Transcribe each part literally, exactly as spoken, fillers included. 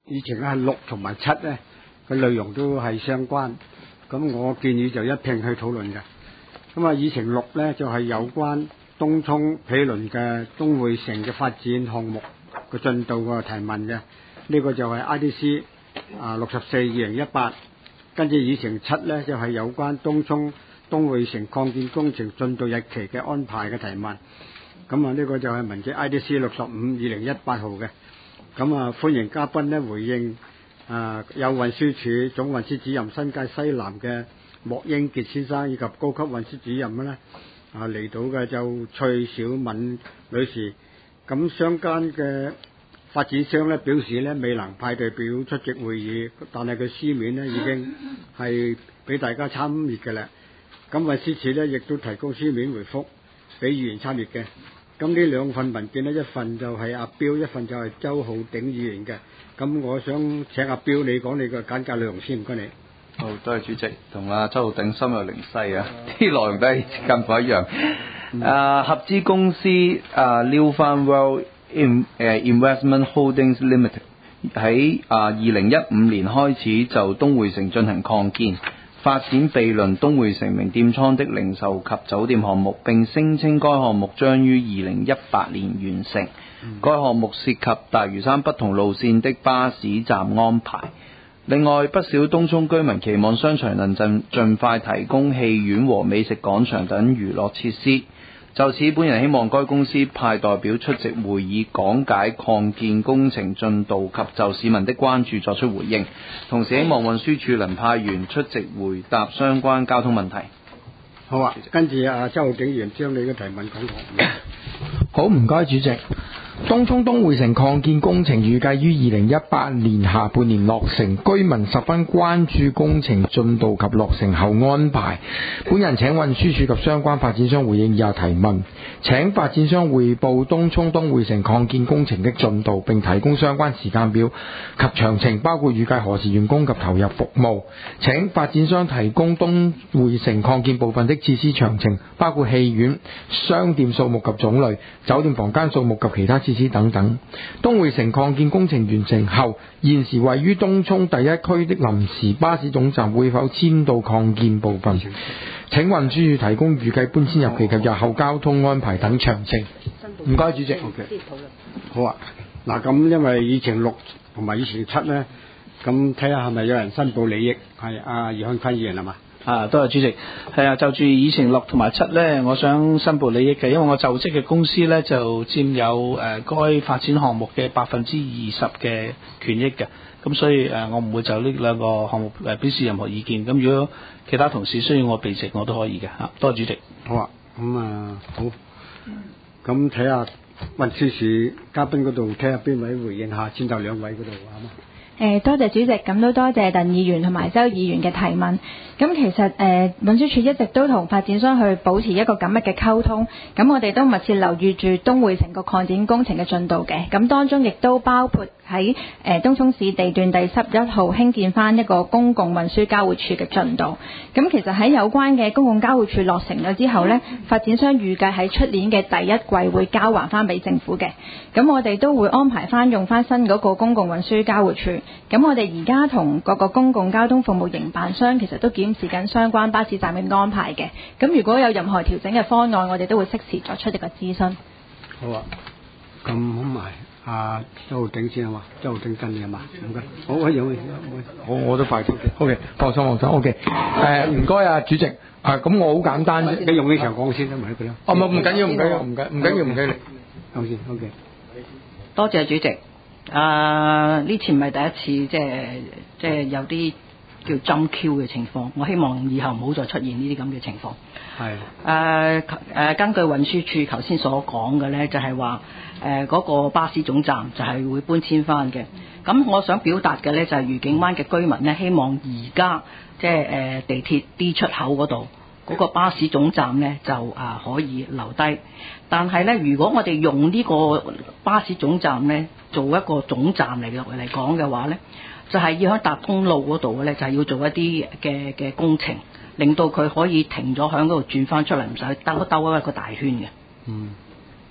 議程咧係六同埋七咧嘅內容都係相關，咁我建議就一併去討論嘅。咁啊，議程六咧就係、是、有關東涌毗鄰嘅東匯城嘅發展項目嘅進度嘅提問嘅，呢、這個就係 I D C 啊六十四二零一八，跟住議程七咧就係、是、有關東涌東匯城擴建工程進度日期嘅安排嘅提問，咁啊呢個就係文件 I D C 六十五二零一八號嘅，咁啊歡迎嘉賓咧回應，啊有運輸署總運輸主任新界西南嘅莫英傑先生以及高級運輸主任咧啊嚟到嘅就崔小敏女士，咁相關嘅發展商咧表示咧未能派代表出席會議，但係佢書面咧已經係俾大家參閱嘅啦。咁運輸署咧亦都提供書面回覆俾議員參閱嘅。咁呢兩份文件呢，一份就係阿標，一份就係周浩鼎議員嘅。咁我想請阿標你講你嘅簡介內容先，唔該你。 好，多謝主席，同阿周浩鼎心有靈犀啊，啲內容都係近乎一樣。嗯、啊，合資公司啊 Liu Fun World In 誒 Investment Holdings Limited 喺啊二零一五年開始就東匯城進行擴建。發展毗鄰東匯城名店倉的零售及酒店項目，並聲稱該項目將於二零一八年完成。嗯、該項目涉及大嶼山不同路線的巴士站安排。另外，不少東涌居民期望商場能盡盡快提供戲院和美食廣場等娛樂設施。就此，本人希望該公司派代表出席會議，講解擴建工程進度及就市民的關注作出回應。同時，希望運輸署能派員出席回答相關交通問題。 好啊，跟住阿周浩鼎議員將你嘅提問講講。 好，唔該主席。東涌東匯城擴建工程預計於二零一八年下半年落成，居民十分關注工程進度及落成後安排。本人請運輸署及相關發展商回應以下提問，請發展商匯報東涌東匯城擴建工程的進度，並提供相關時間表及詳情，包括預計何時完工及投入服務。請發展商提供東匯城擴建部分的設施詳情，包括戲院、商店數目及種類、酒店房間數目及其他設施等等。東匯城擴建工程完成後，現時位於東涌第一區的臨時巴士總站會否遷到擴建部分？請運輸署提供預計搬遷日期及日後交通安排等詳情。唔該，主席。 Okay. 好啊，嗱咁因為議程六同埋議程七咧，咁睇下係咪有人申報利益？係阿余漢坤議員係嘛？ 啊，多謝主席。係啊，就住議程六同埋七咧，我想申報利益嘅，因為我就職嘅公司咧就佔有誒、呃、該發展項目嘅百分之二十嘅權益嘅，咁所以誒、呃、我唔會就呢兩個項目誒表示任何意見。咁如果其他同事需要我避席，我都可以嘅嚇。多謝主席。 好啊，咁、嗯、啊好，咁睇下運輸署嘉賓嗰度，睇下邊位回應下，先就兩位嗰度好嘛？ 誒多謝主席，咁都多謝鄧議員同埋周議員嘅提問。咁其實誒、呃、運輸署一直都同發展商去保持一個緊密嘅溝通，咁我哋都密切留意住東匯城個擴展工程嘅進度嘅，咁當中亦都包括喺誒、呃、東涌市地段第十一號興建翻一個公共運輸交匯處嘅進度。咁其實喺有關嘅公共交匯處落成咗之後呢，發展商預計喺出年嘅第一季會交還翻俾政府嘅。咁我哋都會安排翻用翻新嗰個公共運輸交匯處。咁我哋而家同各個公共交通服務營辦商其實都檢視緊相關巴士站嘅安排嘅。咁如果有任何調整嘅方案，我哋都會適時作出一個諮詢。 好啊，咁好埋阿周浩鼎先係嘛？周浩鼎跟你係嘛？唔該。好啊，有嘅， 好，我都快啲。O.K. 放心放心。O.K. 誒唔該啊，主席。啊，咁我好簡單啫。 你用呢場講先啦，咪佢啦。 哦，唔唔緊要，唔緊要，唔緊唔緊要，唔緊要。 好先 ，O.K. 多謝主席。啊！呢次唔係第一次，即係即係有啲叫針 Q 嘅情況。我希望以後唔好再出現呢啲咁嘅情況。係。誒誒，根據運輸署頭先所講嘅咧，就係話誒嗰個巴士總站就係會搬遷翻嘅。咁我想表達嘅咧就係愉景灣嘅居民咧，希望而家即係誒地鐵 D 出口嗰度嗰個巴士總站咧就啊可以留低。但係咧，如果我哋用呢個巴士總站咧做一個總站嚟嚟講嘅話咧，就係、是、要喺達公路嗰度咧，就係、是、要做一啲嘅嘅工程，令到佢可以停咗喺嗰度轉翻出嚟，唔使兜兜一個大圈嘅。 嗯。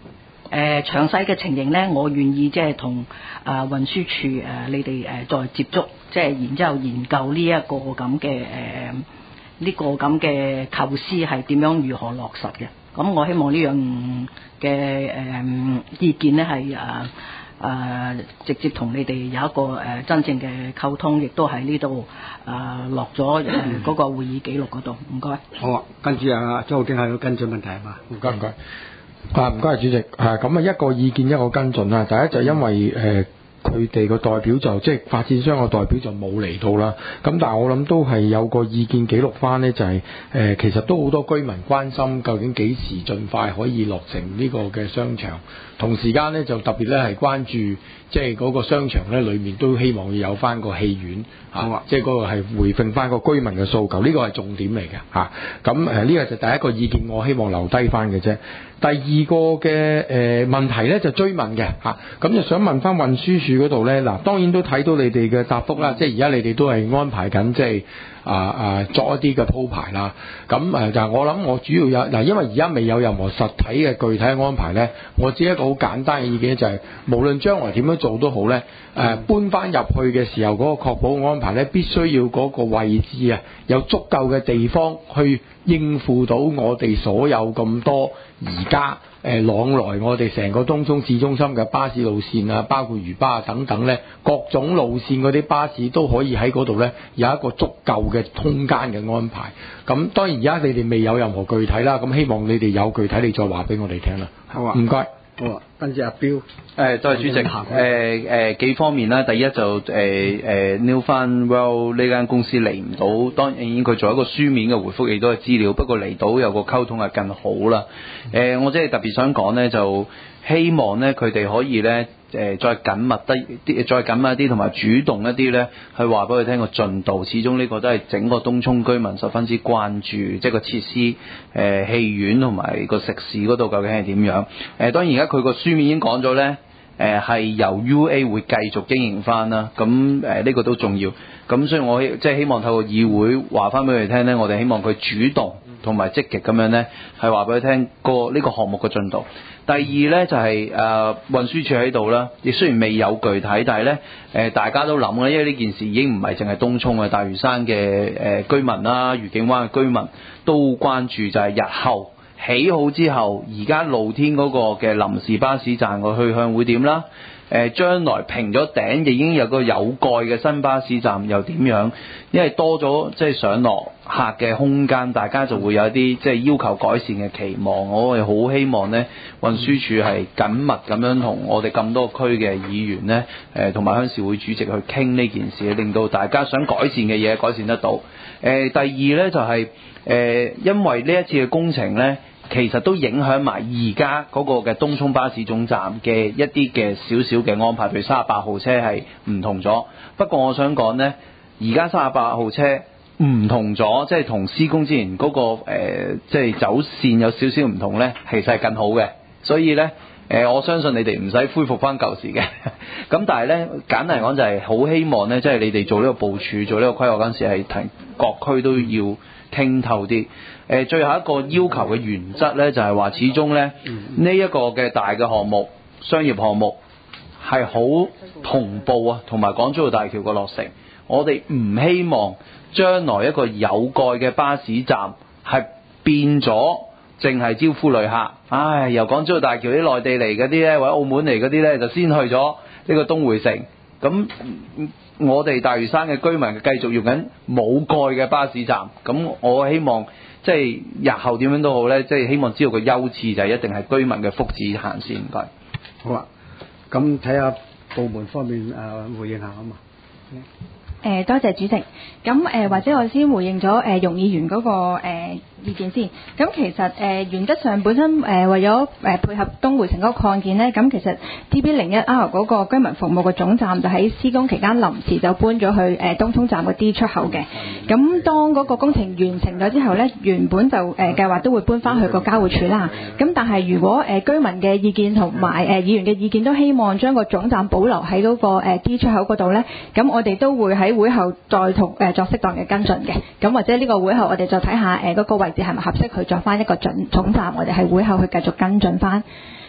誒詳細嘅情形咧，我願意即係同啊運輸署誒、呃、你哋誒、呃、再接觸，即係然之後研究呢一個咁嘅誒呢個咁嘅構思係點樣如何落實嘅。咁我希望呢樣嘅誒意見咧係誒誒直接同你哋有一個誒、呃、真正嘅溝通，亦都喺呢度誒落咗誒嗰個會議記錄嗰度。唔該。 好啊，跟住啊周浩鼎係要跟進問題係嘛？ 唔該唔該。啊，唔該，主席。啊，咁啊一個意見一個跟進啦。第一就因為誒佢哋個代表就即係發展商個代表就冇嚟到啦。咁但係我諗都係有個意見記錄翻呢，就係、是、誒、呃、其實都好多居民關心究竟幾時盡快可以落成呢個嘅商場。同時間呢，就特別咧係關注即係嗰個商場咧裏面都希望要有翻個戲院嚇，啊、即係嗰個係回應翻個居民嘅訴求，呢、這個係重點嚟嘅嚇。咁誒呢個就第一個意見，我希望留低翻嘅啫。第二個嘅誒、呃、問題咧就追問嘅嚇，咁、啊、就想問翻運輸署嗰度咧，嗱當然都睇到你哋嘅答覆啦，即係而家你哋都係安排緊即係啊啊作一啲嘅鋪排啦。咁誒就係我諗我主要有嗱，因為而家未有任何實體嘅具體嘅安排咧，我只一個好簡單嘅意見就係、是，無論將來點樣做都好咧，誒、呃、搬翻入去嘅時候嗰、那個確保安排咧，必須要嗰個位置啊有足夠嘅地方去應付到我哋所有咁多而家誒往來我哋成個東涌市中心嘅巴士路線啊，包括嶼巴啊等等咧，各種路線嗰啲巴士都可以喺嗰度咧有一個足夠嘅空間嘅安排。咁當然而家你哋未有任何具體啦，咁希望你哋有具體你再話俾我哋聽啦。 好啊， 唔該。 好啊，跟住阿標。 誒，多謝主席。誒誒、呃呃、幾方面啦，第一就誒誒 New Fun World 呢間公司嚟唔到，當然佢做一個書面嘅回覆，亦都係資料，不過嚟到有個溝通係更好啦。誒、呃，我即係特別想講咧，就希望咧佢哋可以咧。誒、呃、再緊密啲，再緊密一啲，同埋主動一啲咧，去話俾佢聽個進度。始終呢個都係整個東涌居民十分之關注，即係個設施、誒、呃、戲院同埋個食肆嗰度究竟係點樣？誒、呃、當然而家佢個書面已經講咗咧，誒、呃、係由 U A 會繼續經營翻啦。咁誒呢個都重要。咁所以我即係希望透過議會話翻俾佢哋聽咧，我哋希望佢主動同埋積極咁樣咧，係話俾佢聽個呢個項目嘅進度。第二呢，就係、是、誒、呃、運輸署喺度啦，亦雖然未有具體，但係呢，誒、呃、大家都諗嘅，因為呢件事已經唔係淨係東涌嘅大嶼山嘅誒、呃、居民啦，愉景灣嘅居民都關注，就係日後起好之後，而家露天嗰個嘅臨時巴士站個去向會點啦？誒、呃、將來平咗頂已經有個有蓋嘅新巴士站又點樣？因為多咗即係上落客嘅空間，大家就會有一啲即係要求改善嘅期望。我係好希望呢運輸署係緊密咁樣同我哋咁多區嘅議員呢，誒同埋鄉事會主席去傾呢件事，令到大家想改善嘅嘢改善得到。誒、呃、第二呢，就係、是、誒、呃、因為呢一次嘅工程呢。其實都影響埋而家嗰個嘅東涌巴士總站嘅一啲嘅少少嘅安排，譬如三十八號車係唔同咗。不過我想講呢，而家三十八號車唔同咗，即係同施工之前嗰、嗰個、呃、即係走線有少少唔同呢，其實係更好嘅。所以呢，誒、呃，我相信你哋唔使恢復翻舊時嘅。咁但係呢，簡單嚟講就係好希望呢，即係你哋做呢個部署、做呢個規劃嗰陣時係提各區都要傾透啲。誒，最後一個要求嘅原則呢，就係話始終呢，呢一個嘅大嘅項目、商業項目係好同步啊，同埋港珠澳大橋嘅落成。我哋唔希望將來一個有蓋嘅巴士站係變咗淨係招呼旅客。唉，由港珠澳大橋啲內地嚟嗰啲呢，或者澳門嚟嗰啲呢，就先去咗呢個東薈城。咁我哋大嶼山嘅居民繼續用緊冇蓋嘅巴士站。咁我希望。即係日後點樣都好咧，即係希望知道個優次就係一定係居民嘅福祉行先。唔該。 好啊，咁睇下部門方面誒、呃、回應下啊嘛。 誒、呃、多謝主席。咁誒、呃、或者我先回應咗誒、呃、容議員嗰、那個、呃、意見先。咁其實誒、呃、原則上本身誒、呃、為咗誒、呃、配合東薈城嗰個擴建咧，咁其實 T B 零一 R 嗰個居民服務嘅總站就喺施工期間臨時就搬咗去誒、呃、東涌站嗰 D 出口嘅。咁當嗰個工程完成咗之後咧，原本就誒、呃、計劃都會搬翻去個交匯處啦。咁但係如果誒、呃、居民嘅意見同埋誒議員嘅意見都希望將個總站保留喺嗰個誒 D 出口嗰度咧，咁我哋都會喺會後再同誒、呃、作適當嘅跟進嘅。咁或者呢個會後我哋再睇下誒嗰個位置係咪合適去作翻一個準總站，我哋喺會後去繼續跟進翻。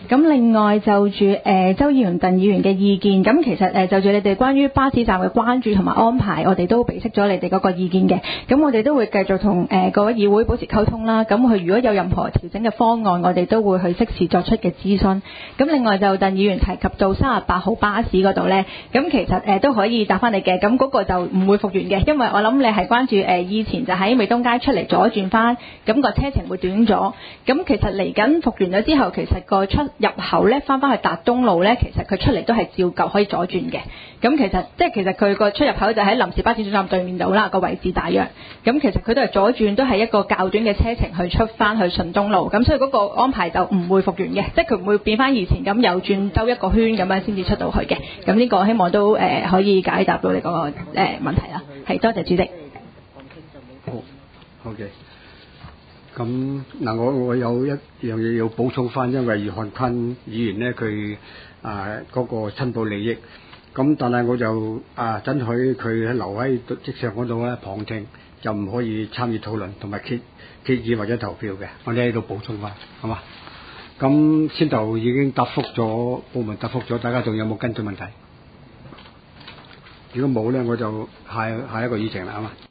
咁另外就住誒、呃、周議員、鄧議員嘅意見，咁其實誒、呃、就住你哋關於巴士站嘅關注同埋安排，我哋都備悉咗你哋嗰個意見嘅。咁我哋都會繼續同誒、呃、各位議會保持溝通啦。咁佢如果有任何調整嘅方案，我哋都會去適時作出嘅諮詢。咁另外就鄧議員提及到三十八號巴士嗰度呢，咁其實誒、呃、都可以答翻你嘅。咁嗰個就唔會復原嘅，因為我諗你係關注誒、呃、以前就喺美東街出嚟左轉翻，咁、個車程會短咗。咁其實嚟緊復原咗之後，其實個出入口呢，翻翻去達東路呢，其實佢出嚟都係照舊可以左轉嘅。咁其實即係其實佢個出入口就喺臨時巴士總站對面度啦，個位置大約。咁其實佢都係左轉，都係一個較短嘅車程去出翻去順東路。咁所以嗰個安排就唔會復原嘅，即係佢唔會變翻以前咁右轉兜一個圈咁樣先至出到去嘅。咁呢個希望都誒、呃、可以解答到你嗰、那個誒、呃、問題啦。係，多謝主席。 好，好嘅。咁嗱，我我有一樣嘢要補充翻，因為余漢坤議員呢，佢啊嗰個申報利益，咁但係我就啊准許佢留喺席上嗰度咧旁聽，就唔可以參與討論同埋決決議或者投票嘅。我哋喺度補充翻，好嘛？咁先頭已經答覆咗，部門答覆咗，大家仲有冇跟進問題？如果冇咧，我就下下一個議程啦，好嘛？